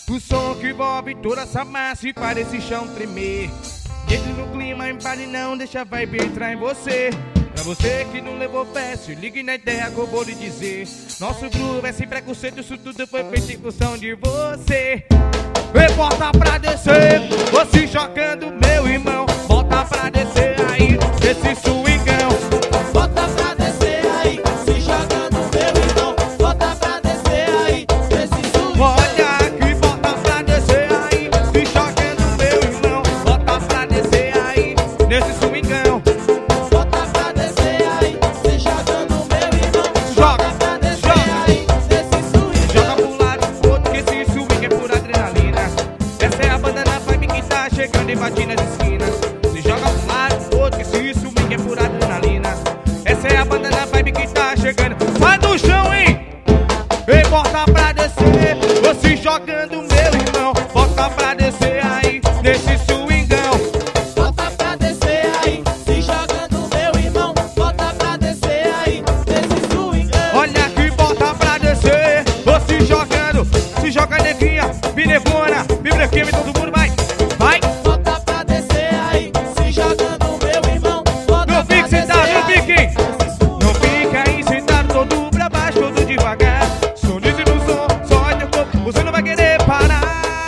O som que envolve toda essa massa e faz esse chão tremer. Dentro no clima, empare, não deixa a vibe entrar em você. Pra você que não levou fé, se ligue na ideia que eu vou lhe dizer. Nosso groove é sem preconceito, isso tudo foi feito em função de você. E bota pra descer, você jogando, meu irmão. Bota pra descer aí, esse swingão. Bota pra descer aí, se jogando, meu irmão. Bota pra descer aí, esse swingão. Olha aqui, bota pra descer aí, se jogando, meu irmão. Bota pra descer aí, nesse swingão. Bota pra descer aí, se jogando, meu irmão. Joga, Bota pra descer aí, esse swingão. joga pro lado pro outro, que esse swing é pura adrenalina. Essa é a banda na vibe que tá chegando e bate nas esquinas. Se joga pro lado pro outro, que esse swing é pura adrenalina. Essa é a banda na vibe que tá chegando. Vai no chão, hein? E bota pra descer, você jogando, meu irmão. Bota pra descer aí, nesse swingão. Bota pra descer aí, se jogando, meu irmão. Bota pra descer aí, esse swingão. Olha aqui, bota pra descer, você jogando. Se joga neguinha, binevona, bibrequinha, todo mundo vai. Vai! Bota pra descer aí, se jogando, meu irmão. Bota Não pra fique sentado, descer não fique! aí, esse swingão. Não fica aí sentado, todo pra baixo, todo devagar. Sonido no som, só olha o corpo, você não vai querer parar.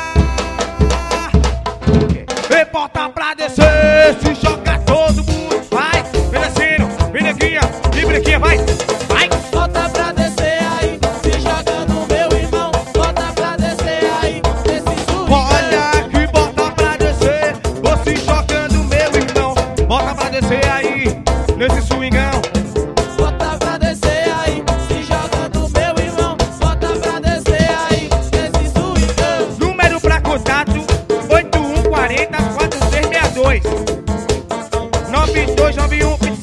E bota pra descer, se joga todo mundo, vai! Vem descendo, vem neguinha, bibrequinha, vai! Vai! Bota pra descer aí, se jogando, meu irmão. Bota pra descer aí, esse swingão. Olha aqui, bota pra descer, você jogando, meu irmão. Bota pra descer aí, nesse swingão. Bota pra descer aí, se jogando, meu irmão. Bota pra descer aí, esse swingão. Número pra contato 8140 4362 9291